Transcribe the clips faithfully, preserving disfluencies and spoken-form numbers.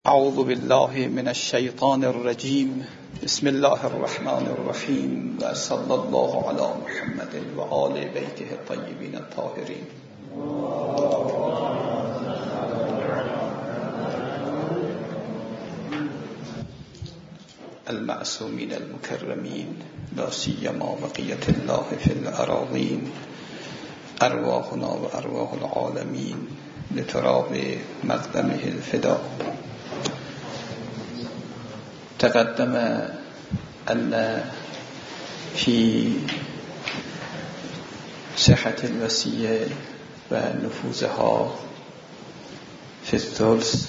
اعوذ بالله من الشیطان الرجیم. بسم الله الرحمن الرحیم و صلی الله علی محمد و آل بیته الطیبین الطاهرین. المعصومین المکرمین لا سیما بقیة الله فی الاراضین، ارواحنا و ارواح العالمین لتراب مقدمه الفدا. تقدم أن في صحة الوصية ونفوذها في الثلث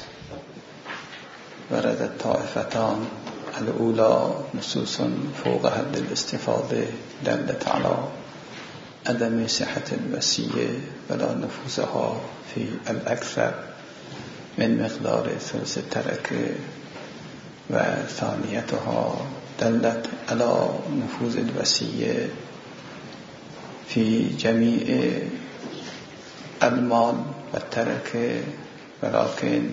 ورد الطائفتان الأولى نصوص فوق حد الاستفاضة دلت على عدم صحة الوصية ولا نفوذها في الأكثر من مقدار ثلث التركة، و ثانیتها دلت على نفوذ الوصية في جميع المال والتركة، ولكن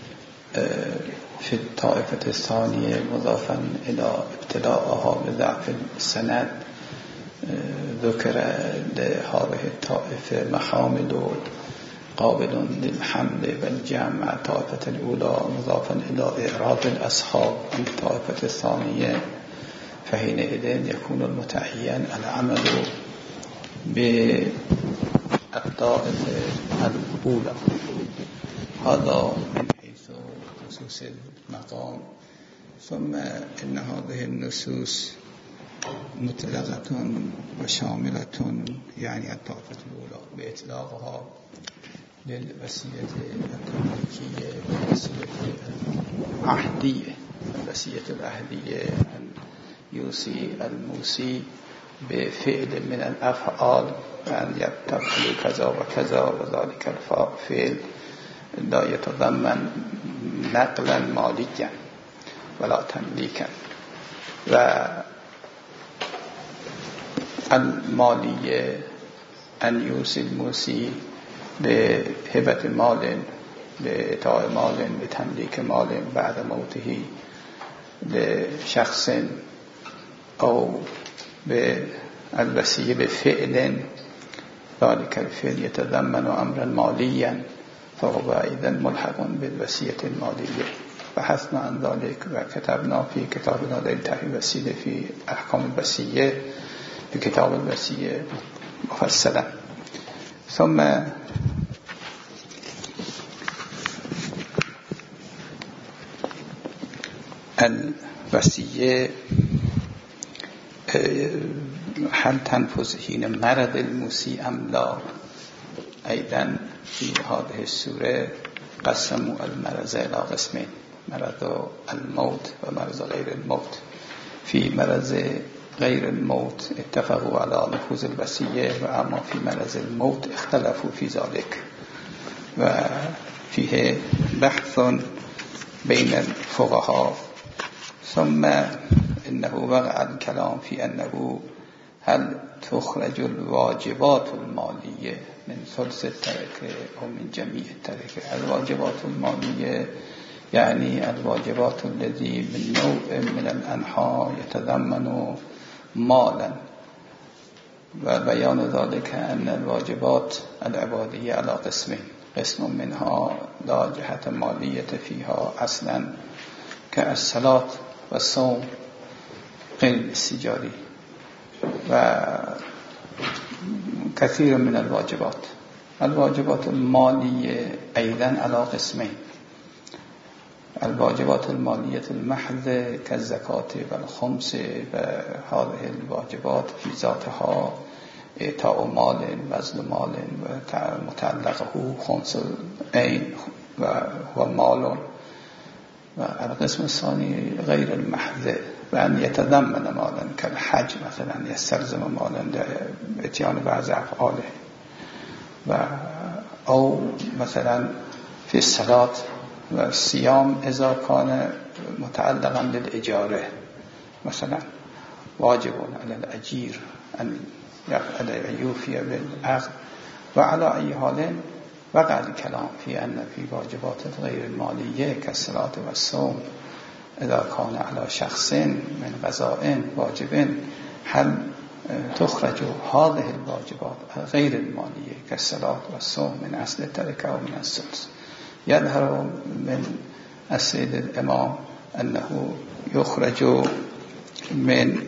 في الطائفة الثانية مضافا إلى ابتلاءها بضعف السند ذكر لهذه الطائفة محامل قابل للحمل والجمع. الطائفة الأولى مضافا إلى إعراض الأصحاب عن الطائفة الثانية، فحينئذ يكون المتعين العمل بالطائفة الأولى. هذا من حيث نصوص المقام. ثم إن هذه النصوص مطلقة وشاملة، يعني الطائفة الأولى بإطلاقها للوصية التمليكية والوصية العهدية. الوصية العهدية أن يوصي الموصي بفعل من الأفعال، أن تفعل كذا وكذا، وذلك الفعل لا يتضمن نقلا ماليا ولا تمليكا. والمالية أن يوصي الموصي بهبة مال، بإعطاء مال، بتمليك مال بعد موته لشخص، أو بالوصية بفعل ذلك الفعل يتضمن أمرا ماليا، فهو أيضا ملحق بالوصية المالية. بحثنا عن ذلك وكتبنا في كتابنا للتحرير الوصية في أحكام الوصية في كتاب الوصية مفصلا. ثم الوصية هل تنفذ حين مرض الموصي أم لا؟ أيضا في هذه السورة قسموا المرض إلى قسمين: مرض الموت ومرض غير الموت. في مرض غير الموت اتفقوا على نفوذ الوصية، وأما في مرض الموت اختلفوا في ذلك، وفيه بحث بين الفقهاء. ثم إنه وقع الكلام في أنه هل تخرج الواجبات المالية من ثلث التركة أو من جميع التركة. الواجبات المالية يعني الواجبات الذي من نوع من الأنحاء يتضمن مالا، وبيان ذلك أن الواجبات العبادية على قسمين: قسم منها لا جهة مالية فيها أصلا كالصلاة والصوم غير الاستجاري، وكثير من الواجبات. الواجبات المالية أيضا على قسمين: الواجبات المالية المحضة كالزكاة والخمس، وهذه الواجبات في ذاتها إعطاء مال، بذل مال، ومتعلقه خمس العين وهو مال. والقسم الثاني غير المحضة، وأن يتضمن مالا كالحج مثلا، يستلزم مالا لإتيان بعض أفعاله، أو مثلا في الصلاة والصيام إذا كان متعلقا بالإجارة، مثلا واجب على الأجير أن يوفي بالعقد. وعلى أي حال وقع الكلام فی ان فی واجبات غیر المالیه كالصلاة والصوم اذا كان على شخص من قضاء واجب هل تخرج هذه الواجبات غیر المالیه كالصلاة والصوم من اصل التركه ومن الثلث. يظهر من السيد الامام انه يخرج من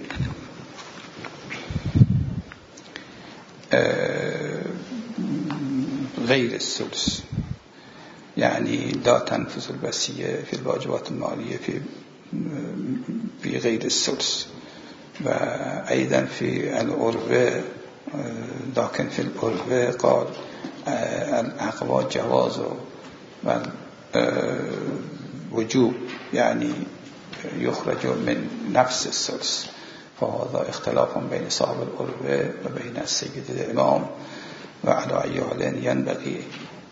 غير الثلث، يعني لا تنفذ الوصية في الواجبات المالية في في غير الثلث. وأيضا في العروة، لكن في العروة قال الأقوى جواز والوجوب، يعني يخرج من نفس الثلث. فهذا اختلاف بين صاحب العروة وبين السيد الإمام. وعلى أي حال ينبغي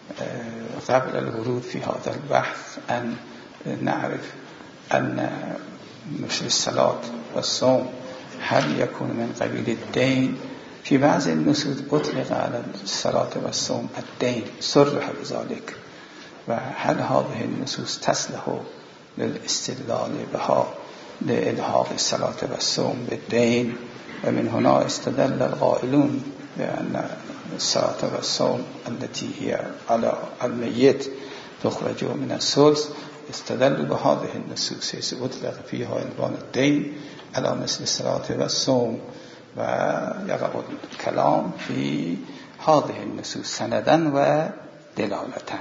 قبل الورود في هذا البحث أن نعرف أن مثل الصلاة والصوم هل يكون من قبيل الدين. في بعض النصوص أطلق على الصلاة والصوم الدين صرح بذلك، وهل هذه النصوص تصلح للاستدلال بها لإلحاق الصلاة والصوم بالدين؟ ومن هنا استدل القائلون بأن الصلاة والصوم التي هي على الميت تخرج من الثلث استدلوا بهذه النصوص حيث أطلق فيها عنوان الدين على مثل الصلاة والصوم، ويقع الكلام في هذه النصوص سندا و دلالتا.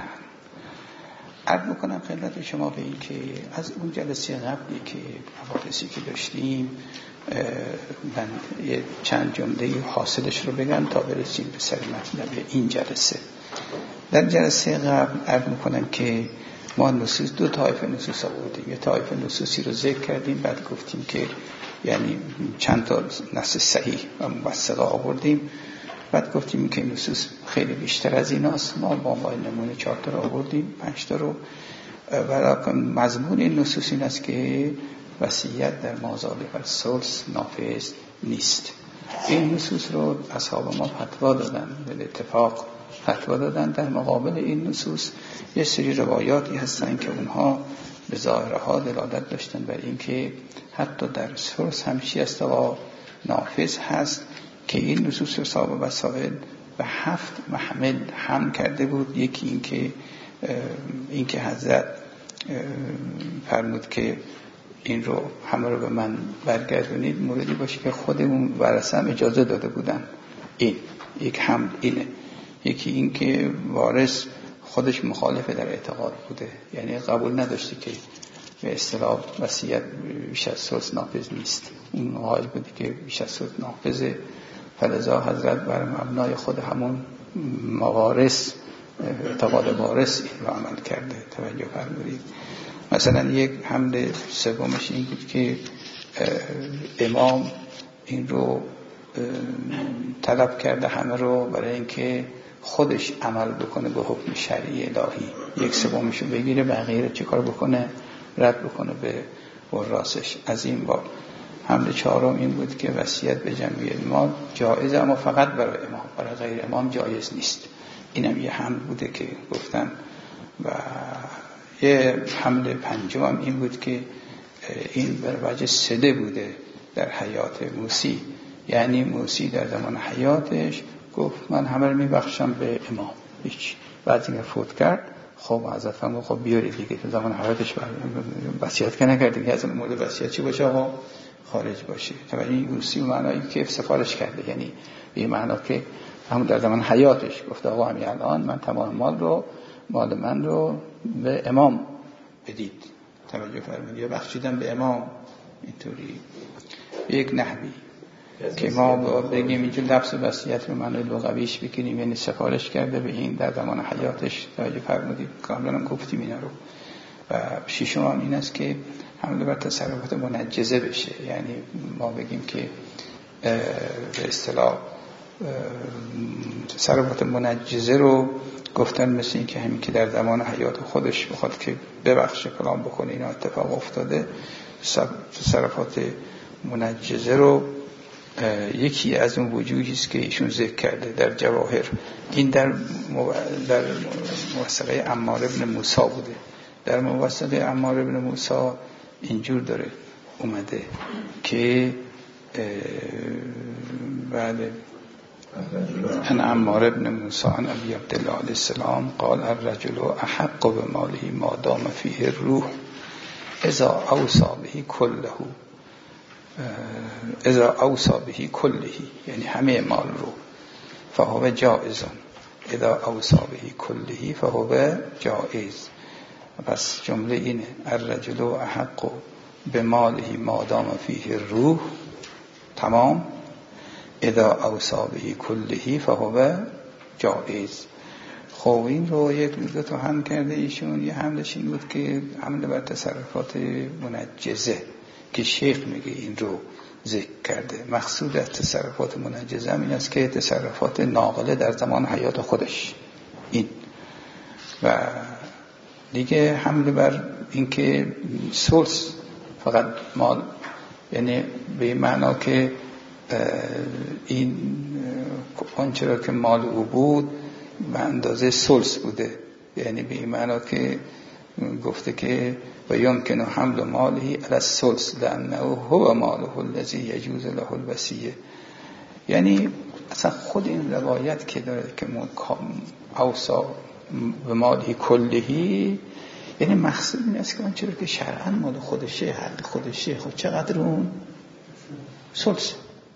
عرض میکنم خدمت شما به این که از اون جلسه قبلی که مباحثی که داشتیم من یه چند جمله حاصلش رو بگم تا برسیم به سر مطلب این جلسه. در جلسه قبل عرض میکنم که ما نصوص دو طایفه نصوص آوردیم. یه طایفه نصوصی رو ذکر کردیم، بعد گفتیم که یعنی چند تا نص صحیح و موثقه آوردیم، بعد گفتیم که نصوص خیلی بیشتر از ایناست. ما با عنوان نمونه چهار تا رو آوردیم، پنج تا رو. ولی مضمون این نصوص این است که وصیت در مازال و ثلث نافذ نیست. این نصوص رو اصحاب ما فتوا دادن، به اتفاق فتوا دادن. در مقابل این نصوص یه سری روایاتی هستن که اونها به ظاهرها دلالت داشتن بر این که حتی در ثلث هم شیست و نافذ هست، که این نصوص صاحب وسائل و هفت محمل هم کرده بود. یکی این که این که حضرت فرمود که این رو همه رو به من برگردونید موردی باشه که خودمون ورثه هم اجازه داده بودن. این یک حمل اینه. یکی این که وارث خودش مخالف در اعتقاد بوده، یعنی قبول نداشته که به اصطلاح وصیت بیش از ثلث نافذ نیست. اون قائل بوده که بیش از ثلث نافذه، فلذا حضرت بر مبنای خود همون موارث اعتقاد وارث این رو عمل کرده. توجه فرمودید. مثلا یک حمل سومش این بود که امام این رو طلب کرده همه رو برای اینکه خودش عمل بکنه به حکم شرعی الهی، یک سومش رو بگیره، بقیه رو چه کار بکنه؟ رد بکنه به ورثش. از این باب حمل چهارم این بود که وصیت به جمعی المال جایزه، اما فقط برای امام، برای غیر امام جایز نیست. اینم یه حمل بوده که گفتم. و یه حمل پنجم این بود که این بر وجه صده بوده در حیات موسی، یعنی موسی در زمان حیاتش گفت من همه رو میبخشم به امام، هیچ. بعد اینکه فوت کرد خب حضرت فرمود خب بیاری دیگه، تو زمان حیاتش وصیت که نکرد که از اون مورد وصیت چی باشه آقا خارج باشه. توجه این موسی و معنایی که سفارش کرده، یعنی به معنا که همون در زمان حیاتش گفته آقا همین الان من تمام مال رو مال من رو به امام بدید. توجه فرمودید، یا بخشیدم به امام. اینطوری یک نحوی که ما بگیم اینجور لفظ وصیت رو معنای لغویش بگیریم، یعنی سفارش کرده به این در زمان حیاتش. توجه فرمودید، کاملا گفتیم اینا رو. و ششم هم این است که حمله بر تصرفات منجزه بشه، یعنی ما بگیم که به اصطلاح تصرفات منجزه رو گفتن مثل این که همین که در زمان حیات خودش بخواد که ببخشه کلام بکنه، اینا اتفاق افتاده. تصرفات منجزه رو یکی از اون وجوهی است که ایشون ذکر کرده در جواهر این در مو... در موثقه عمار ابن موسی بوده. در موثقه عمار ابن موسی اینجور داره اومده که بعد ان عمار ابن موسی عن ابی عبدالله علیه السلام قال الرجل احق بماله ما دام فیه الروح اذا اوصى به كله اذا اوصى به كله، یعنی همه مال رو، فهو جائز، اذا اوصى به كله فهو جائز. پس جمله اینه الرجل احق بماله ما دام فیه الروح، تمام، اذا اوصى به كله فهو جائز. خب این رو یک دو تا هم کرده ایشون. یه حملش این بود که حمله بر تصرفات منجزه که شیخ میگه این رو ذکر کرده. مقصود از تصرفات منجزه این است که تصرفات ناقله در زمان حیات خودش، این و دیگه حمله بر این که سلس فقط مال، یعنی به معنا که این آنچه را که مال او بود به اندازه سلس بوده، یعنی به این معنا که گفته که و یمکن حمل ماله علی السلس لانه هو ماله الذی یجوز له الوصیه. یعنی اصلا خود این روایت که داره که اوصا به مالی کلهی، یعنی مقصود این است که آنچه را که شرعاً مال خودشه، حق خودشه، خب چقدر اون سلس.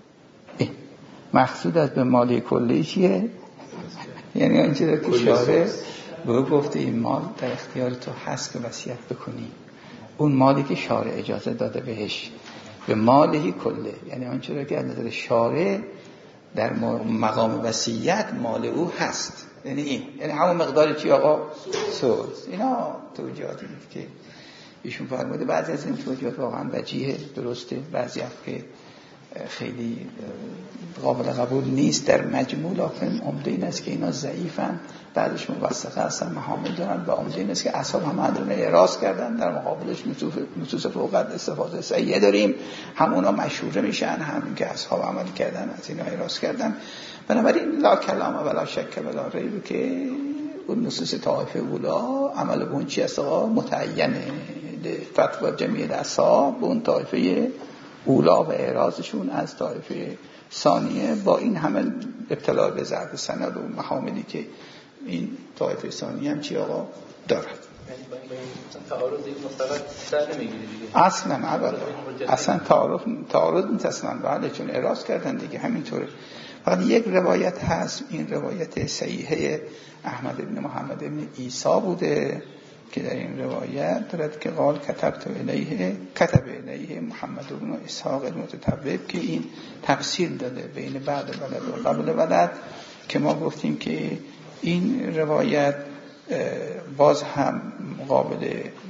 مقصود از به مالی کلی چیه؟ یعنی آنچه که شارع به گفته این مال در اختیار تو هست که وصیت بکنی، اون مالی که شارع اجازه داده بهش، به مالی کله، یعنی آنچه که از نظر شارع در مقام وصیت مال او هست، یعنی این، یعنی همون مقدار چی آقا؟ سوز. اینا توجیهاتی بود که ایشون فرموده. بعضی از این توجیهات واقعا وجیه، درسته، بعضی هم که خیلی قابل قبول نیست. در مجموع لکن عمده این است که اینا ضعیفن، بعدش موثقه هستن، محامل دارن، و عمده این است که اصحاب هم ادرون اعراض کردن، در مقابلش نصوص فوقت استفاده صحیحه داریم، هم اونا مشهوره میشن، هم که اصحاب عمل کردن از اینا اعراض کردن. بنابراین لا کلام ولا شک ولا ریب که اون نصوص طائفه اولا عمل به اون چی است آقا؟ متعینه. فتوا جمیع اصحاب اون طائفه اولا و اعراضشون از طایفه ثانیه با این همه ابتلا به ضعف سند و محاملی که این طایفه ثانیه هم چی آقا دارد. یعنی با این تعارض این مستقل سر نمیگیره دیگه اصلا ابدا، اصلا تعارض تعارض نیست اصلا، بله، چون اعراض کردن دیگه، همینطوره. فقط یک روایت هست، این روایت صحیحه احمد ابن محمد ابن عیسی بوده که در این روایت دارد که قال کتبت الیه کتب الیه محمد بن اسحاق المتطبب، که این تفسیر داده بین بعد ولد و قبل ولد، که ما گفتیم که این روایت باز هم قابل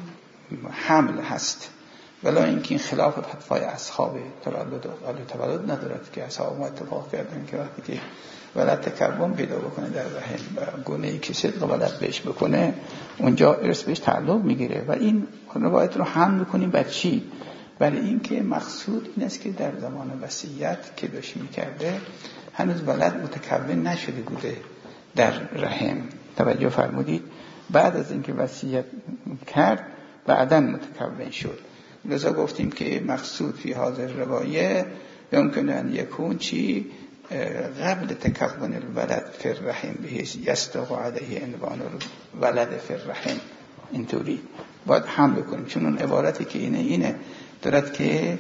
حمل هست، ولی اینکه این خلاف فتوای اصحاب تولد و تولد ندارد که اصحاب ما اتفاق کردن که وقتی که ولد تکون پیدا بکنه در رحم و گونه‌ای که صدق ولد بهش بکنه اونجا ارث بهش تعلق میگیره، و این روایت رو حمل میکنیم بر چی؟ برای این که مقصود این است که در زمان وصیت که داشت میکرده هنوز ولد متکون نشده بوده در رحم، توجه فرمودید؟ بعد از اینکه وصیت کرد بعداً متکون شد. لذا گفتیم که مقصود فی حاضر روایه ممکن ان یکون چی؟ قبل تکون الولد فی الرحم بهش یستق علیه عنوان ولد فی الرحم، اینطوری باید حمل کنیم، چون اون عبارتی که اینه اینه دارد که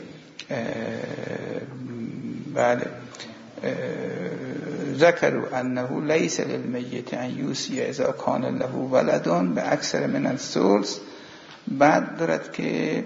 بله ذکروا انه لیس للمیت ان یوصی اذا کان له ولد به اکثر من الثلث. بعد دارد که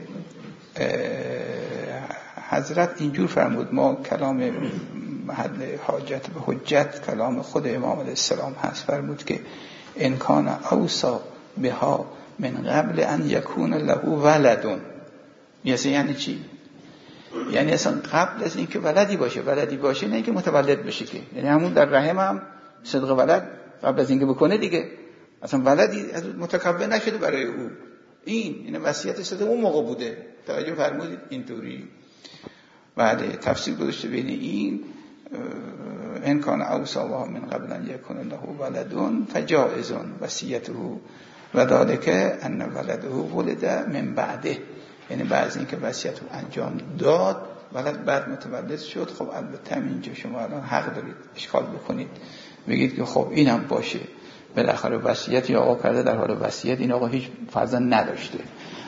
حضرت اینجور فرمود، ما کلام محل حاجت به حجت کلام خود امام علیه السلام هست، فرمود که ان کان اوصا بها من قبل ان یکون له ولد. یعنی چی؟ یعنی اصلا قبل از اینکه ولدی باشه، ولدی باشه نه اینکه متولد بشه، که یعنی همون در رحم هم صدق ولد قبل از اینکه بکنه دیگه اصلا ولدی متکون نشده برای او. این این وصیت صدق اون موقع بوده، توجه فرمودید؟ اینطوری بعد تفسیر گذاشته بین این ان کان اوصاها من قبل ان یکون له ولد فجائز وصیته و ذلک ان ولده ولد من بعده، یعنی بعد از اینکه وصیت رو انجام داد ولد بعد متولد شد. خب البته اینجا شما الان حق دارید اشکال بکنید، بگید که خب اینم باشه، بالاخره وصیت یا آقا کرده در حال وصیت این آقا هیچ فرزند نداشته،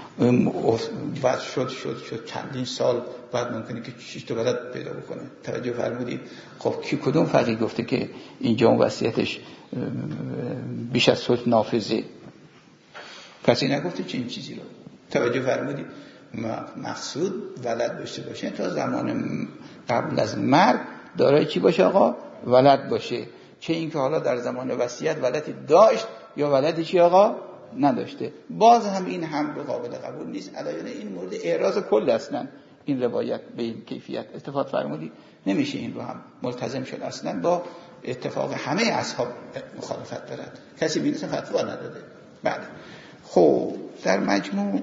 بعد شد شد شد چندین سال بعد ممکنه که شش تا ولد پیدا بکنه. توجه فرمودید؟ خب کی کدوم فقیه گفته که اینجا اون وصیتش بیش از صلح نافذه؟ کسی نگفته چه این چیزی رو. توجه فرمودید؟ مقصود ولد داشته باشه تا زمان قبل از مرگ دارای چی باشه آقا؟ ولد باشه. چه اینکه حالا در زمان وصیت ولدی داشت یا ولدی چی آقا؟ نداشته، باز هم این هم قابل قبول نیست. علاوه این مورد اعراض کل اصلا این روایت به این کیفیت اتفاق فرمودید نمیشه این رو هم ملتزم شد، اصلا با اتفاق همه اصحاب مخالفت دارد، کسی بی‌نص فتوا نداده. بعد خب در مجموع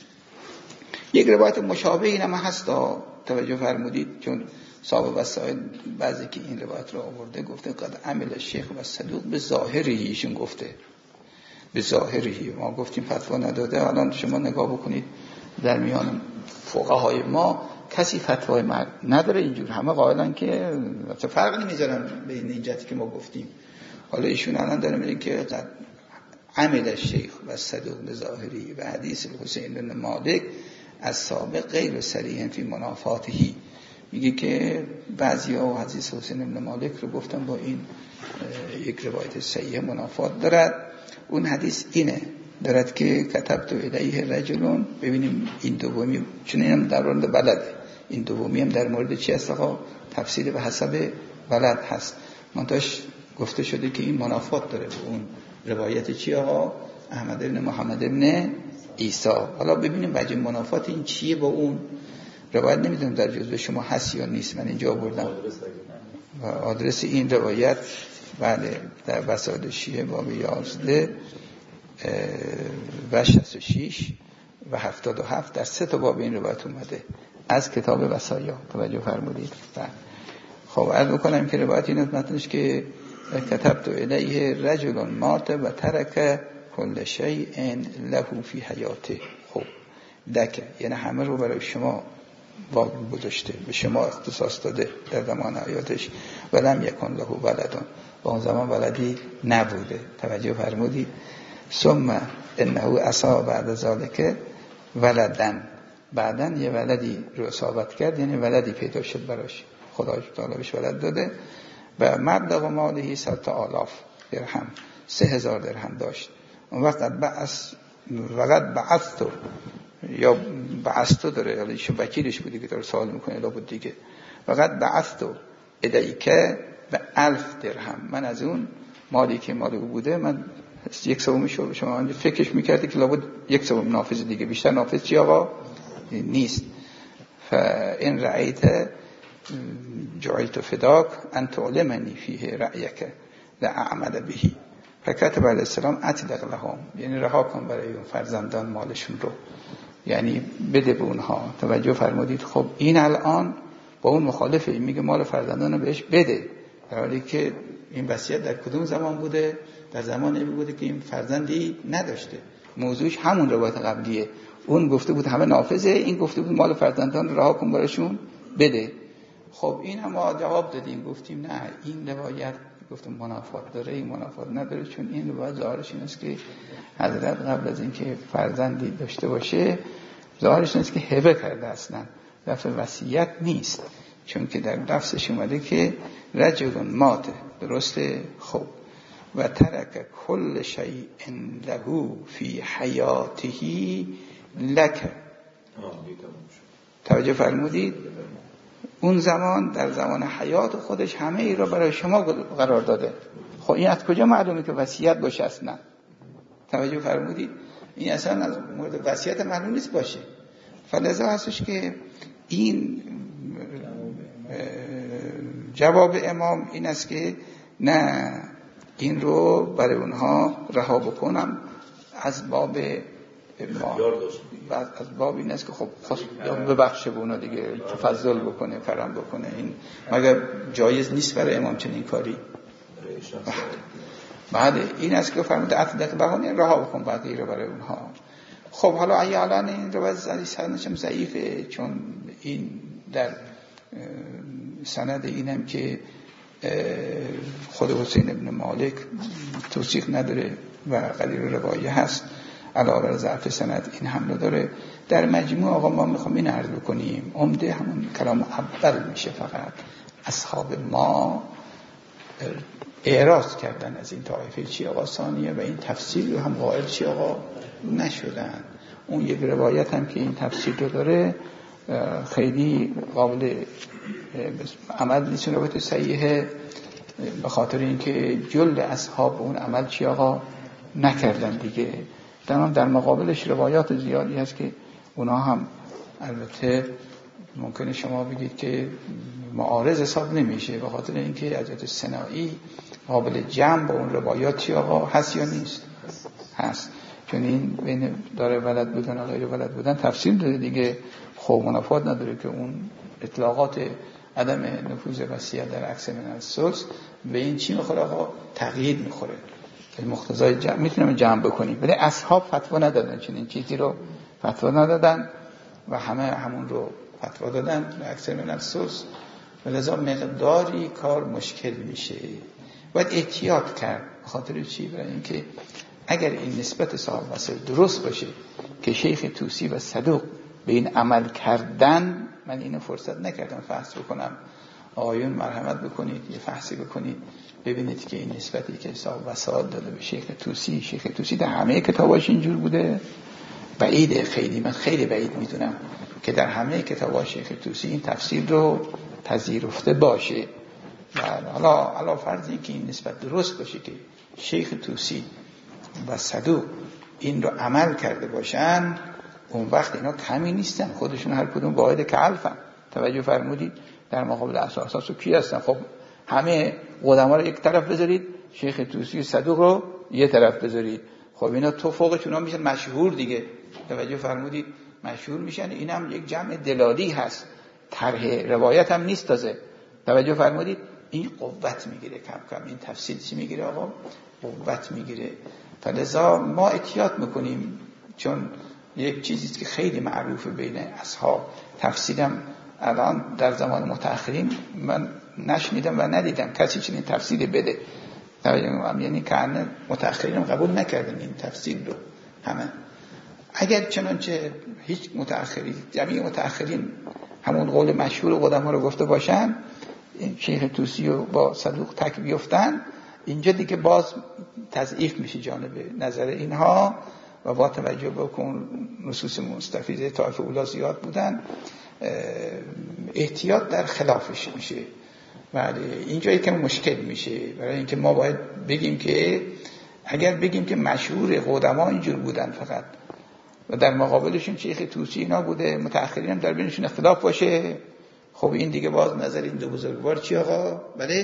یک روایت مشابه این هم هست، توجه فرمودید، چون صاحب وسائل بعضی که این روایت رو آورده گفته قد عمل شیخ و صدوق به ظاهری، ایشون گفته به ظاهری، ما گفتیم فتوا نداده. الان شما نگاه بکنید در میان فقهای ما کسی فتوای مرگ نداره اینجور، همه قائلن که چه فرقی نمیذارن بین این جهتی که ما گفتیم. حالا ایشون الان داره میگه که قد عمل شیخ و صدوق به ظاهری و حدیث الحسین بن مالک از سابق غیر صریح فی منافاتهی، میگه که بعضی‌ها حدیث حسین بن مالک رو گفتن با این یک روایت صحیح منافات دارد. اون حدیث اینه دارد که کتبت الیه رجلون، ببینیم این دومی، چون اینم در مورد ولده، این دومی هم در مورد چی هست آقا؟ تفسیر به حسب ولد هست. منتاش گفته شده که این منافات داره به اون روایت چی آقا؟ احمد بن محمد بن عیسی. حالا ببینیم وجه منافات این چیه با اون روایت. نمیدونم در جزوه شما هست یا نیست، من اینجا آوردم و آدرس این روایت بله در وسائل شیعه باب یازده و شصت و شش و هفتاد و هفت در سه تا باب این روایت اومده از کتاب وصایا. توجه فرمودید؟ خب عرض بکنم که روایت این متنش که کتبت الیه رجل مات و ترک کل شیء له فی حیاته. خب دکه یعنی همه رو برای شما واقع گذاشته، به شما اختصاص داده در زمان حیاتش، ولم یکن له ولدون، و اون زمان ولدی نبوده. توجه فرمودید؟ ثم انه اصاب بعد ذلك ولدن، بعدن یه ولدی رو اصابت کرد، یعنی ولدی پیدا شد براش، خدای تعالی بهش ولد داده. و مبلغ مالهی ست آلاف درهم، سه هزار درهم داشت. اون وقت بعث وقت بعثتو یا بعثتو داره، یعنی شو وکیلش بودی که داره سوال میکنه الا بود دیگه. وقت بعثتو ادعیکه به الف درهم، من از اون مالی که مال او بوده من یک سومش رو شما فکرش میکرده که لابد یک سوم نافذ دیگه، بیشتر نافذ چی آقا؟ نیست. فان رأیت جعلت فداک ان تعلمنی فیه رأیک لأعمل بهی. فکتب علیه السلام اطلق لهم، یعنی رها کن برای اون فرزندان مالشون رو، یعنی بده به اونها. توجه فرمودید؟ خب این الان با اون مخالفه، این میگه مال فرزندان رو بهش بده، در حالی که این وصیت در کدوم زمان بوده؟ در زمان این بوده که این فرزندی نداشته. موضوعش همون روایت قبلیه، اون گفته بود همه نافذه، این گفته بود مال فرزندان رو رها کن براشون بده. خب این هم ما جواب دادیم، گفتیم نه این روایت گفتم منافات داره، این منافات نداره، چون این روایت ظاهرش این است که حضرت قبل از اینکه فرزندی داشته باشه ظاهرش این است که هبه کرده، اصلا لفظ وصیت نیست، چون که در لفظش اومده که رجل مات، درسته؟ خب و ترک کل شیء له فی حیاته لک. توجه فرمودید؟ اون زمان در زمان حیات خودش همه ای را برای شما قرار داده. خب این از کجا معلومه که وصیت باشه؟ اصلا توجه فرمودید؟ این اصلا از مورد وصیت معلوم نیست باشه. فلذا هستش که این جواب امام این است که نه، این رو برای اونها رها بکنم از باب ما بعد از باب این است که خب خواست ببخشه به اونا دیگه، تفضل بکنه، کرم بکنه. این مگر جایز نیست برای امام چنین کاری؟ بعد این است که فرمود عطلت بهانه رها بکن بقیه رو برای اونها. خب حالا ایالان این رو از سندشم ضعیفه، چون این در سند اینم که خود حسین ابن مالک توثیق نداره و قلیل روایه هست، علاوه بر ضعف سند این حمله داره. در مجموع آقا ما میخوام این عرض بکنیم، عمده همون کلام اول میشه. فقط اصحاب ما اعراض کردن از این طایفه چی آقا ثانیه و این تفسیر رو هم قائل چی آقا نشدن. اون یک روایت هم که این تفسیر رو داره خیلی قابل عمل نیست، روایت صحیحه، به خاطر اینکه جل اصحاب اون عمل چی آقا نکردن دیگه. در در مقابلش روایات زیادی هست که اونا هم البته ممکنه شما بگید که معارض حساب نمیشه، به خاطر اینکه حضرت سنایی قابل جمع با اون روایات چی آقا هست یا نیست؟ هست. چون این بین داره ولد بودن و غیر ولد بودن تفصیل داره دیگه. خب منافات نداره که اون اطلاقات عدم نفوذ وصیت در عکس من السوس به این چی میخوره آقا؟ تقیید میخوره. مقتضای جمع میتونیم جمع بکنیم، ولی اصحاب فتوا ندادن، چنین چیزی رو فتوا ندادن و همه همون رو فتوا دادن به عکس من السوس، ولذا مقداری کار مشکل میشه. باید احتیاط کرد. به خاطر چی؟ برای اینکه اگر این نسبت صاحب وصل درست باشه که شیخ طوسی و صدوق به این عمل کردن، من اینو فرصت نکردم فحص بکنم، آقایون مرحمت بکنید یه فحصی بکنید ببینید که این نسبتی که صاحب وصل داده به شیخ طوسی، شیخ طوسی در همه کتاباش اینجور بوده؟ بعیده، خیلی من خیلی بعید میدونم که در همه کتاباش شیخ طوسی این تفسیر رو پذیرفته باشه. حالا حالا فرض این که این نسبت درست باشه که شیخ طوسی و صدوق این رو عمل کرده باشن، اون وقت اینا کمی نیستن، خودشون هر کدوم واحد که الفن. توجه فرمودید؟ در مقابل اساس و کی هستن؟ خب همه قدما رو یک طرف بذارید، شیخ طوسی و صدوق رو یه طرف بذارید، خب اینا تو فوقشون ها میشن مشهور دیگه. توجه فرمودید؟ مشهور میشن. این هم یک جمع دلالی هست، طرح روایت هم نیست تازه. توجه فرمودید؟ این قوت میگیره کم کم. این تفصیل چی میگیره آقا؟ قوت میگیره. فلذا ما احتیاط میکنیم، چون یک چیزی که خیلی معروفه بین اصحاب، تفسیرم الان در زمان متأخرین من نشنیدم و ندیدم کسی چنین تفسیری بده. یعنی که متأخرین قبول نکردن این تفسیر رو همه. اگر چنانچه هیچ متأخرین، جمعی متأخرین همون قول مشهور قدما رو گفته باشن، شیخ طوسی رو با صدوق تک بیفتن، اینجا دیگه باز تضعیف میشه جانب نظر اینها و با توجه بکن نصوص مستفیضه طایفه اولا زیاد بودن، احتیاط در خلافش میشه. ولی اینجا یکم مشکل میشه، برای اینکه ما باید بگیم که اگر بگیم که مشهور قدما اینجور بودن فقط و در مقابلشون شیخ طوسی اینا بوده، متأخرین هم در بینشون اختلاف باشه، خب این دیگه باز نظر این دو بزرگوار چی آقا؟ بله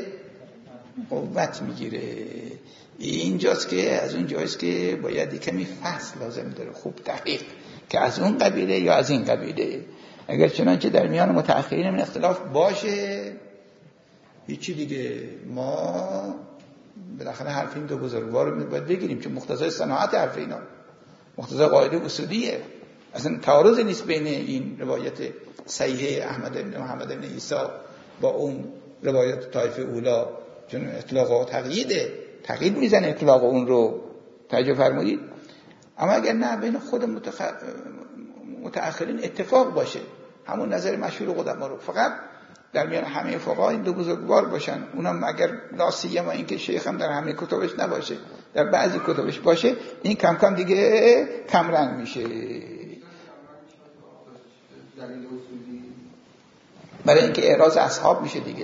قوت میگیره. اینجاست که از اون جایست که باید کمی فصل لازم داره، خوب دقیق که از اون قبیله یا از این قبیله. اگر چنانچه در میان متأخرین من اختلاف باشه هیچی دیگه، ما بالاخره حرف این دو بزرگوار رو باید بگیریم، چون مقتضای صناعت حرف اینا، مقتضای قاعده اصولیه. اصلا تعارض نیست بین این روایت صحیح احمد بن محمد بن عیسی با اون روایت طایفه اولا، چون اطلاق و تقییده، تقیید میزنه اطلاق اون رو. توجه فرمودید؟ اما اگر نه بین خود متخ... متأخرین اتفاق باشه، همون نظر مشهور قدما رو فقط در میان همه فقها این دو بزرگوار باشن، اونم اگر لاسیما این که شیخ هم در همه کتابش نباشه، در بعضی کتابش باشه، این کم کم دیگه کم رنگ میشه. برای اینکه اعراض اصحاب میشه دیگه.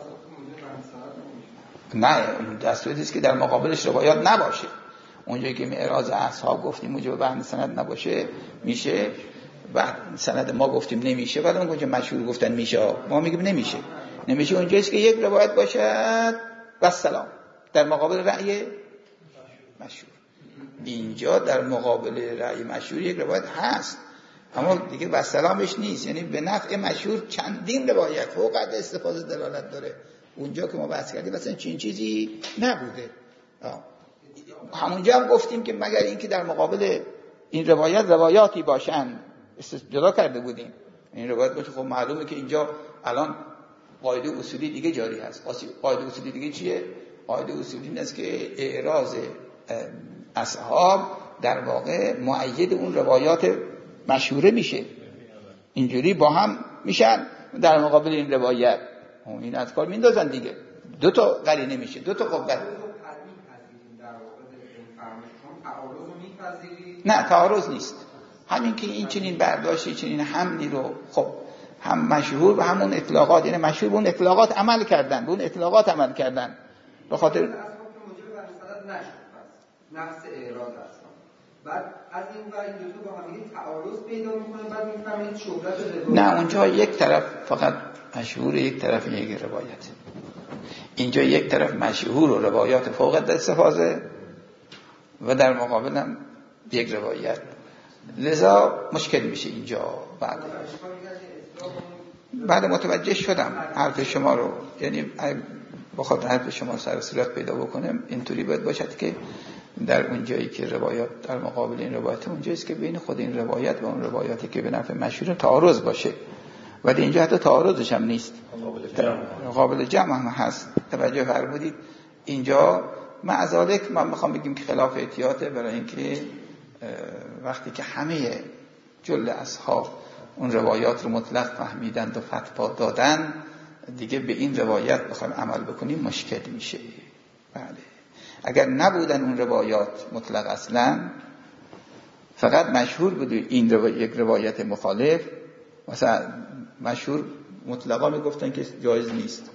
نه دستوری است که در مقابلش روایات نباشه. اونجایی که اعراض اصحاب گفتیم اونجا به سند نباشه میشه، بعد سند ما گفتیم نمیشه، بعد اونجا مشهور گفتن میشه، ما میگیم نمیشه. نمیشه اونجاییست که یک روایت باشد و سلام در مقابل رأی مشهور. اینجا در مقابل رأی مشهور یک روایت هست، اما دیگه بسلامش نیست، یعنی به نفع مشهور چندین روایت فوق العاده استفاده دلالت داره. اونجا که ما بحث کردیم مثلا چین چیزی نبوده. آه. همونجا هم گفتیم که مگر اینکه در مقابل این روایت روایاتی باشن جدا کرده بودیم. این روایت باشه خب معلومه که اینجا الان قاعده اصولی دیگه جاری هست. قاعده اصولی دیگه چیه؟ قاعده اصولی این است که اعراض اصحاب در واقع مؤید اون روایات مشهوره میشه، اینجوری با هم میشن در مقابل این روایت این از کار میندازن دیگه. دو تا قرینه میشه، دو تا قوت. نه تعارض نیست، همین که این چنین برداشتی چنین حملی رو خب هم مشهور و همون اطلاقات، یعنی مشهور به اون اطلاقات عمل کردن، به اون اطلاقات عمل کردن به خاطر نفس اعراض است. بعد از این ور این دو تا با هم دیگه تعارض پیدا میکنه، بعد میفهمید شهرت روایت. نه اونجا یک طرف فقط مشهور، یک طرف یک روایت. اینجا یک طرف مشهور و روایات فوق العاده استفاده و در مقابل هم یک روایت، لذا مشکل میشه اینجا. بعد بعد متوجه شدم حرف شما رو، یعنی بخاطر حرف شما سر صورت پیدا بکنم اینطوری باید باشد که در اون جایی که روایات در مقابل این روایت اونجاییست که بین خود این روایت و اون روایاتی که به نفع مشهور تعارض باشه، ولی اینجا حتی تعارضش هم نیست، قابل جمع هم هست. توجه فرمودید اینجا معذالک ما میخوام بگیم که خلاف احتیاطه، برای اینکه وقتی که همه جل اصحاب اون روایات رو مطلق فهمیدند و فتوا دادن، دیگه به این روایت بخوایم عمل بکنیم مشکل میشه. بله اگر نبودن اون روایات مطلق اصلا، فقط مشهور بود این رو... یک روایت مخالف، مثلا مشهور مطلقا میگفتن که جایز نیست،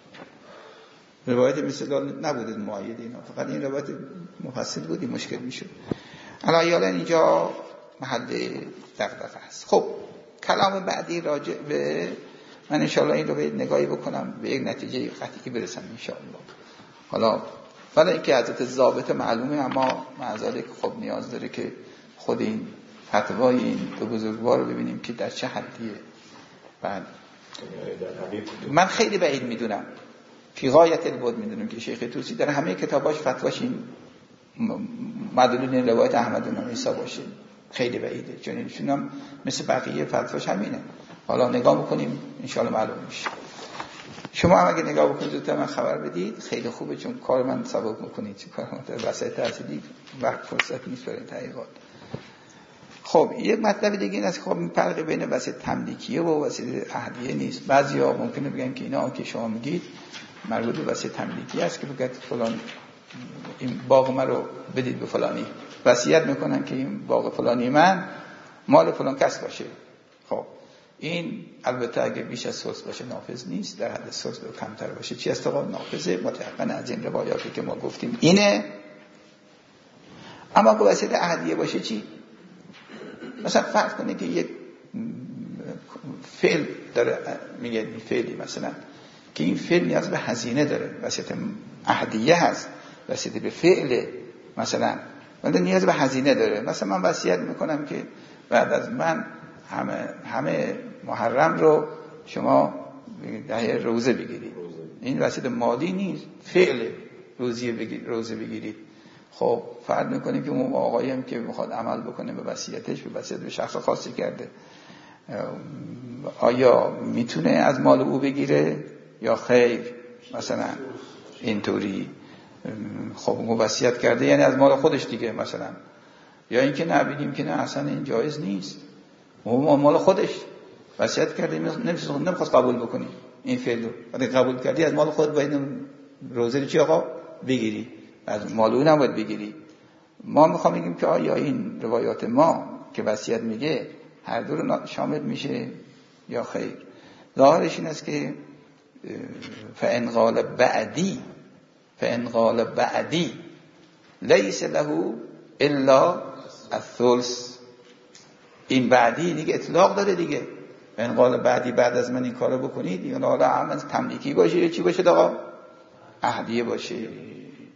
روایت مثل نبوده مؤید اینا، فقط این روایت مفصل بودی مشکل میشد. حالا اینجا محل دغدغه است. خب کلام بعدی راجع به من انشاءالله این رو به نگاهی بکنم به یک نتیجه قطعی برسم انشاءالله. حالا ولی اینکه حضرت ضابط معلومه، اما معذالک خب نیاز داره که خود این فتوای این دو بزرگوار رو ببینیم که در چه حدیه. بعد من خیلی بعید میدونم، فی غایت البعد میدونم که شیخ طوسی در همه کتاباش فتواش این مدلول این روایت احمد بن عیسی باشه، خیلی بعیده، چون ایشون هم مثل بقیه فتواش همینه. حالا نگاه بکنیم انشاءالله معلوم میشه. شما هم اگه نگاه بکنید زودتر من خبر بدید خیلی خوبه، چون کار من سبک میکنید، چون کار من در وسط تحصیلی وقت فرصت نیست برای تحقیقات. خب یک مطلب دیگه این است که خب فرق بین وسیله تملیکیه و وسیله عهدیه نیست. بعضیا ممکنه بگن که اینا که شما میگید مربوط به وسیله تملیکی است، که بگید فلان این باغ من رو بدید به فلانی، وصیت میکنن که این باغ فلانی من مال فلان کس باشه. خب این البته اگه بیش از ثلث باشه نافذ نیست، در حد ثلث و کمتر باشه چی استقامت نافذه، متأکد از این روایاتی که ما گفتیم اینه. اما به وسیله عهدیه باشه چی؟ مثلا فرض کنید که یک فعل داره، میگه فعلی مثلا که این فعل نیاز به هزینه داره، وسیله عهدیه هست، وسیله به فعل مثلا ولی نیاز به هزینه داره. مثلا من وصیت میکنم که بعد از من همه همه محرم رو شما ده روزه بگیرید، این وسیله مالی نیست، فعل روزیه بگیرید، روزه بگیرید. خب فرض میکنیم که اون آقایی هم که میخواد عمل بکنه به وصیتش، به وصیت به شخص خاصی کرده، آیا میتونه از مال او بگیره یا خیر؟ مثلا اینطوری خب اون وصیت کرده یعنی از مال خودش دیگه مثلا، یا اینکه نه بگیم که نه اصلا این جایز نیست، اون مال خودش وصیت کرده نمیخواست قبول بکنی این فعل رو، ولی قبول کردی از مال خود باید روزه رو چی آقا بگیری، از مال اون هم باید بگیری. ما میخوام بگیم که آیا این روایات ما که وصیت میگه هر دو رو شامل میشه یا خیر؟ ظاهرش این است که فإن قال بعدی فإن قال بعدی لیس له الا الثلث، این بعدی دیگه اطلاق داره دیگه. فإن قال بعدی بعد از من این کارو بکنید، یا حالا عمل تملیکی باشه یا چی باشه آقا؟ عهدیه باشه.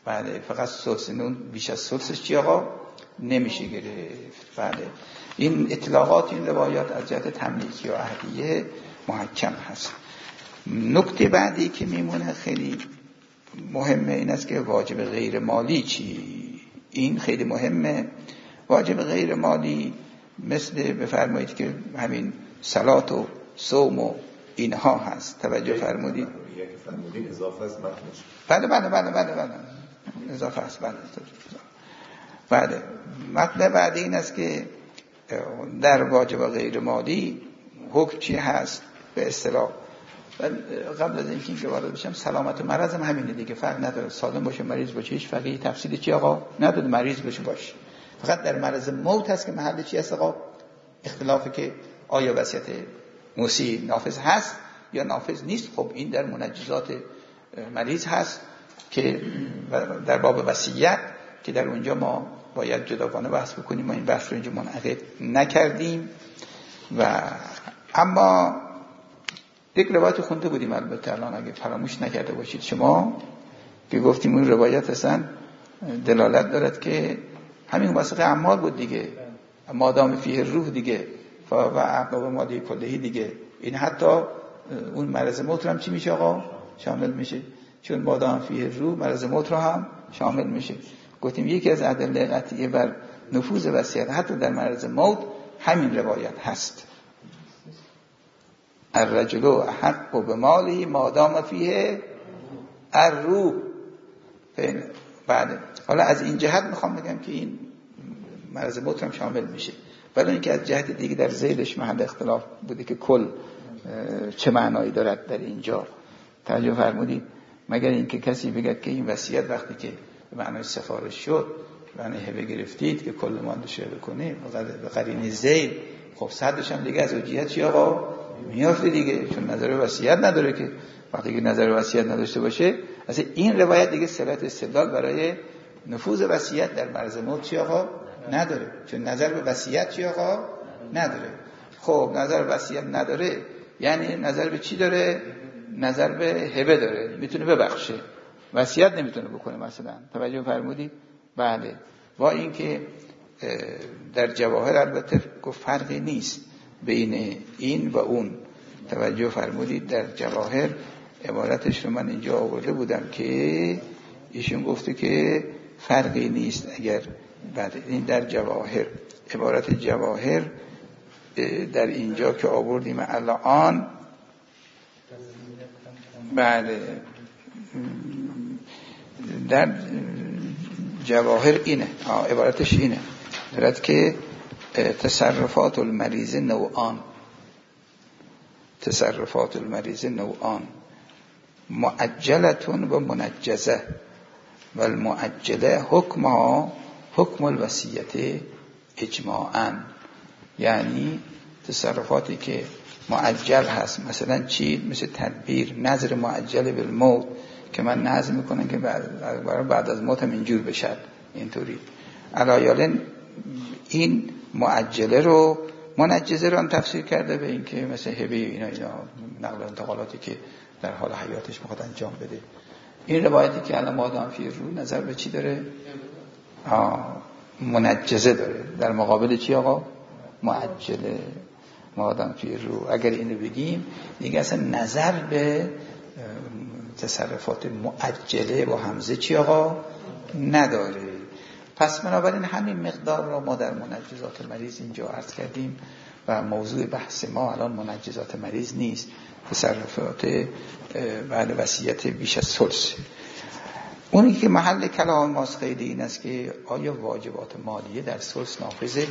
بله فقط ثلث نون بیش از ثلثش چی آقا نمیشه گرفت. بله این اطلاقات این روایات از جهت تملیکی و عهدیه محکم هست. نکته بعدی که میمونه خیلی مهمه این است که واجب غیر مالی چی؟ این خیلی مهمه. واجب غیر مالی مثل بفرمایید که همین صلات و صوم و اینها هست. توجه فرمودید؟ فرمودید اضافه است متنش. بله بله بله بله بله اضافه است. بله بله مطلب بعد این است که در واجب غیر مالی حکم چی هست به اصطلاح. قبل از اینکه اینکه وارد بشم سلامت و مرض هم همینه دیگه، فرق نداره سالم باشه مریض باشه هیچ فرقی تفصیلی چی آقا نداره، مریض باشه باشه. فقط در مرض موت هست که محل چی هست آقا اختلافه که آیا وصیت موصی نافذ هست یا نافذ نیست. خب این در منجزات مریض هست که در باب وصیت که در اونجا ما باید جداگانه بحث بکنیم. ما این بحث رو اینجا منعقد نکردیم و اما یک روایت خونده بودیم البته الان اگه فراموش نکرده باشید شما که گفتیم اون روایت اصلا دلالت دارد که همین وثق اعمال بود دیگه، مادام فیه روح دیگه و اعقاب ماده کلهی دیگه. این حتی اون مرض موت رو هم چی میشه آقا شامل میشه، چون مادام فیه روح مرض موت رو هم شامل میشه. گفتیم یکی از ادله قطعیه بر نفوذ وصیت حتی در مرض موت همین روایت هست. الرجل احق بماله مادام فیه الروح. بعد حالا از این جهت میخوام بگم که این مرض موت هم شامل میشه، ولی اینکه از جهت دیگه در ذیلش محل اختلاف بوده که کل چه معنایی دارد در اینجا. توجه فرمودید؟ مگر اینکه کسی بگه که این وصیت وقتی که به معنای سفارش شد معنی هبه گرفتید که کل مالش رو بکنه به قرینه ذیل، خب صدش هم دیگه از وجهت چی آقا میافته دیگه، چون نظر وصیت نداره که. وقتی که نظر وصیت نداشته باشه اصلا این روایت دیگه صلت استدلال برای نفوذ وصیت در مرض موت چی آقا نداره، چون نظر به وصیت چی آقا نداره. خب نظر به وصیت نداره یعنی نظر به چی داره؟ نظر به هبه داره، میتونه ببخشه، وصیت نمیتونه بکنه مثلا. توجه فرمودید؟ بله. با اینکه در جواهر البته گفت فرقی نیست بین این و اون. توجه فرمودید؟ در جواهر عبارتش رو من اینجا آورده بودم که ایشون گفته که فرقی نیست اگر بله این در جواهر عبارت جواهر در اینجا که آوردیم الان بله در جواهر اینه عبارتش اینه دارد که تصرفات المریض نوعان تصرفات المریض نوعان معجلتون و منجزه و المعجله حکمها حکم الوصیت اجماعاً. یعنی تصرفاتی که معجل هست مثلا چی؟ مثل تدبیر نظر معجل بالموت که من نظر میکنم که بعد, بعد از موتم اینجور بشد اینطوری علایالن. این معجله رو منجزه رو هم تفسیر کرده به این که مثل هبه اینا اینا نقل و انتقالاتی که در حال حیاتش میخواد انجام بده. این روایتی که الان مادام فی رو نظر به چی داره؟ آه منجزه داره در مقابل چی آقا؟ معجله مادام فی رو. اگر اینو بگیم دیگه اصلا نظر به تصرفات معجله با همزه چی آقا نداره. پس بنابراین همین مقدار را ما در منجزات مریض اینجا عرض کردیم و موضوع بحث ما الان منجزات مریض نیست، تصرفات بعد وصیت بیش از ثلث. اونی که محل کلام ماست خیلی این است که آیا واجبات مالیه در ثلث نافذه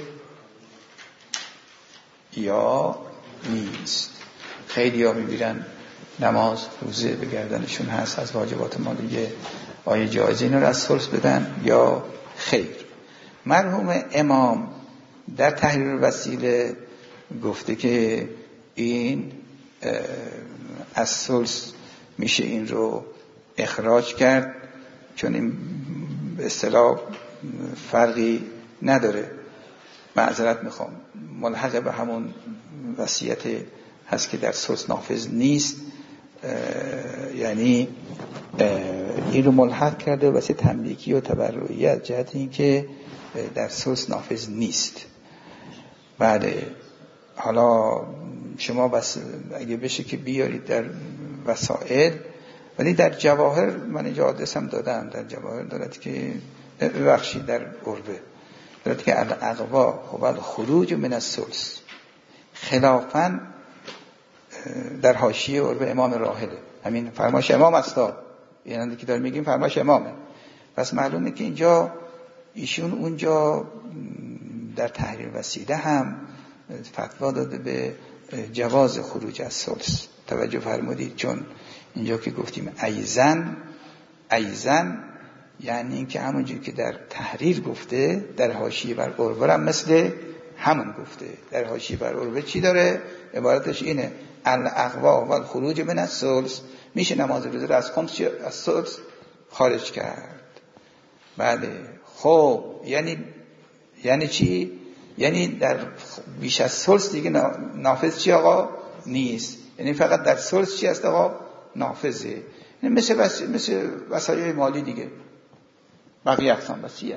یا نیست. خیلی ها میبیرن نماز روزه به گردنشون هست از واجبات مالیه، آیا جایزه اینو رو از ثلث بدن یا خیر. مرحوم امام در تحریر وسیله گفته که این از ثلث میشه این رو اخراج کرد چون این به اصطلاح فرقی نداره. معذرت میخوام ملحق به همون وصیت هست که در ثلث نافذ نیست، یعنی این رو ملحق کرده واسه تملیکی و تبرعی از جهت اینکه در سلس نافذ نیست. بله حالا شما بس اگه بشه که بیارید در وسائل، ولی در جواهر من اینجا آدرس هم دادم، در جواهر دارد که ببخشید در عربه دارد که الاقوا هو خروج من السلس، خلافاً در حاشیه عربه امام راحله، همین فرمایش امام است، یعنی که داریم میگیم فرمایش امامه. پس معلومه که اینجا ایشون اونجا در تحریر وسیله هم فتوا داده به جواز خروج از سلس. توجه فرمودید؟ چون اینجا که گفتیم ایزن ایزن یعنی این که همونجور که در تحریر گفته در حاشیه بر عربه هم مثل همون گفته. در حاشیه بر عربه چی داره؟ عبارتش اینه الاقوا و الخروج من السلس، میشه نماز روزه را از خمس از سلس خارج کرد. بله خب یعنی یعنی چی؟ یعنی در بیش از سلس دیگه نافذ چی آقا؟ نیست. یعنی فقط در سلس چی هست آقا؟ نافذه. یعنی مثل وس... مثل وسایل مالی دیگه، بقیه اقسام وصیت.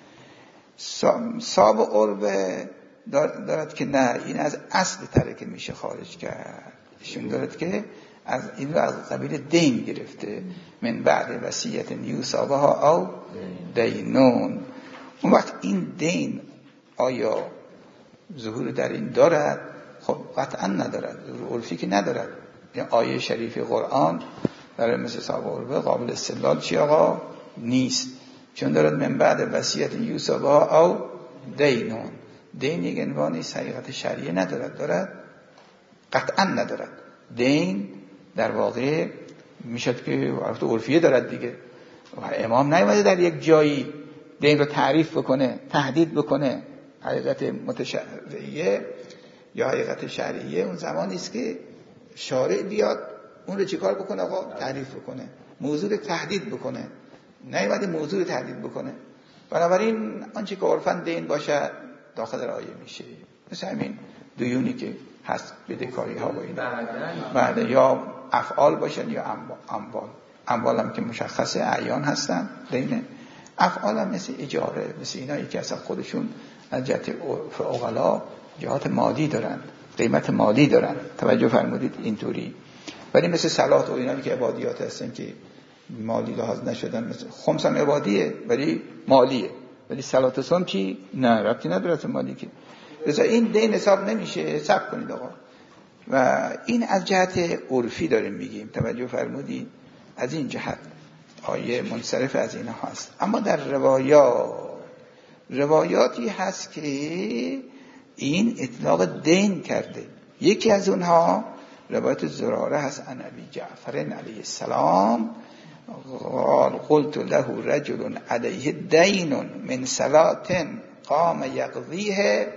صاحب عربه دارد که نه، این از اصل ترکه میشه خارج کرد. ایشون دارد که از این رو از قبیل دین گرفته، من بعد وصیت یوسابه ها او دینون. اون وقت این دین آیا ظهور در این دارد؟ خب قطعا ندارد، ظهور عرفی که ندارد. این آیه شریف قرآن در مثل صاحب عربه قابل استدلال چی آقا؟ نیست، چون دارد من بعد وصیت یوسابه ها او دینون. دین یک عنوانی حقیقت شرعی ندارد، دارد؟ قطعا ندارد. دین در واقع میشد که عرفیه دارد دیگه. امام نیومده در یک جایی دین رو تعریف بکنه، تهدید بکنه. حقیقت متشرعیه یا حقیقت شرعیه اون زمانی است که شارع بیاد اون رو چیکار بکنه آقا؟ تعریف بکنه، موضوع رو تهدید بکنه. نیومده موضوع رو تهدید بکنه. بنابراین آنچه که عرفاً دین باشه داخل رعایه میشه. مثل همین دیونی که هست، بدهکاری ها و اینا، بعد یا افعال باشن یا اموال. اموال هم که مشخصه اعیان هستن دینه، افعال هم مثل اجاره، مثل اینایی که اصلا خودشون از جهت عقلا جهات مالی دارن، قیمت مالی دارن. توجه فرمودید؟ اینطوری. ولی مثل صلات و اینایی که عبادیات هستن که مالی لحاظ نشدن، مثل خمس هم عبادیه ولی مالیه، ولی صلات سم چی؟ نه ربطی نداره مالی که. لذا این دین حساب نمیشه. حساب کنید آقا. و این از جهت عرفی داریم میگیم. توجه فرمودید؟ از این جهت آیه منصرف از این هست. اما در روایات روایاتی هست که این اطلاق دین کرده. یکی از اونها روایت زراره هست عن ابی جعفر علیه السلام قال قلت له رجل علیه دین من صلاة قام یقضیه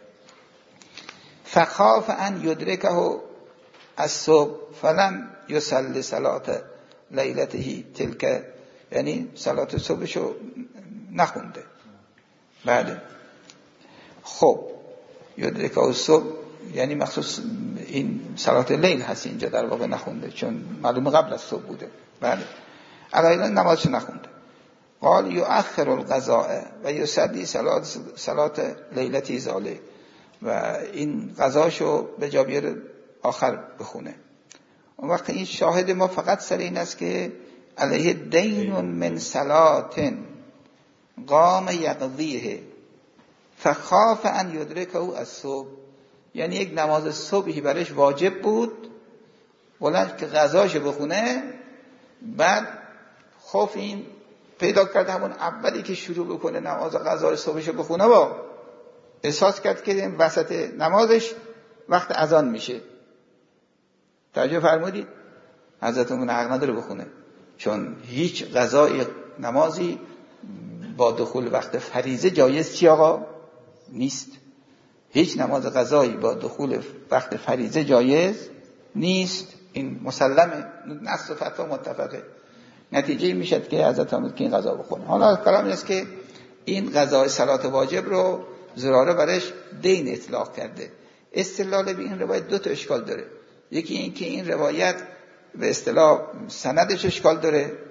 فخاف ان یدرکه الصبح فلم یصلی صلاة لیلته تلک، یعنی صلاة صبحشو نخونده. بله خب یدرکه الصبح یعنی مخصوص این صلاة لیل هست، اینجا در واقع نخونده چون معلومه قبل از صبح بوده. بله علیه نمازشو نخونده. قال یؤخر القضاء و یصلی صلاة صلاة لیلتی ذالک، و این قضاشو به جا بیاره آخر بخونه. اون وقت این شاهد ما فقط سر این است که علیه دین من صلاة قام یقضیه فخاف ان یدرکه الصبح، یعنی یک نماز صبحی برش واجب بود بلند که قضاشو بخونه، بعد خوف این پیدا کرد همون اولی که شروع بکنه نماز قضای صبحشو بخونه با احساس کرد که این وسط نمازش وقت اذان میشه. توجه فرمودید؟ حضرتمون حق نداره بخونه، چون هیچ قضای نمازی با دخول وقت فریضه جایز چی آقا؟ نیست. هیچ نماز قضایی با دخول وقت فریضه جایز نیست. این مسلمه، نص و فتوا متفقه. نتیجه میشد که حضرت آمد که این قضا بخونه. حالا کلام این است که این قضای صلات واجب رو زراره برش دین اطلاق کرده. استدلال به این روایت دو تا اشکال داره. یکی این که این روایت به اصطلاح سندش اشکال داره،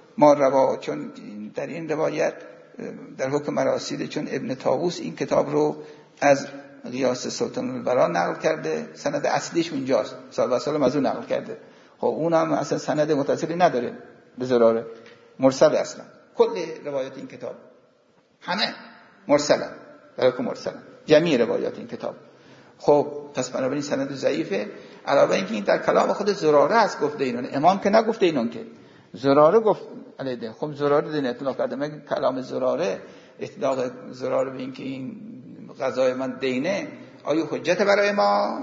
ما روا، چون در این روایت در حکم مراسیل، چون ابن طاووس این کتاب رو از غیاث سلطان البرا نقل کرده، سند اصلیش اونجاست، سال و سال از اون نقل کرده. خب اون هم اصلا سند متصلی نداره به زراره، مرسل اصلا. کل روایات این کتاب همه مرسلن، در حکم مرسلن جمعی روایات این کتاب. خب پس بنابراین سند ضعیفه. علاوه اینکه این در کلام خود زراره است گفته اینون، امام که نگفته اینون، که زراره گفت علیه. خب زراره دین اطلاق کرده، مگه کلام زراره اطلاق زراره به این که این قضای من دینه آیا حجت برای ما؟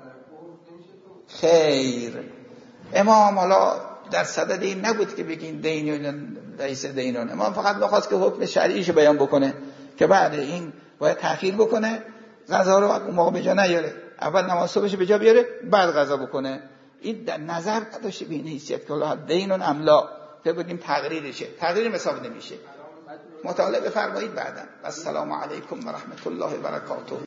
خیر. امام حالا در صدد این نبود که بگین دینون لیس دینون، امام فقط می‌خواست که حکم شرعیشو بیان بکنه که بعد این باید تأخیر بکنه، قضا رو اون موقع به جا نیاره، اول نماز صبحش به جا بیاره بعد قضا بکنه. این در نظر نداشته به این حیثیت که الله دینون املا که بگیم تقریرشه، تقریر حساب نمیشه. مطالعه بفرمایید بعدا. السلام علیکم و رحمت الله و برکاته.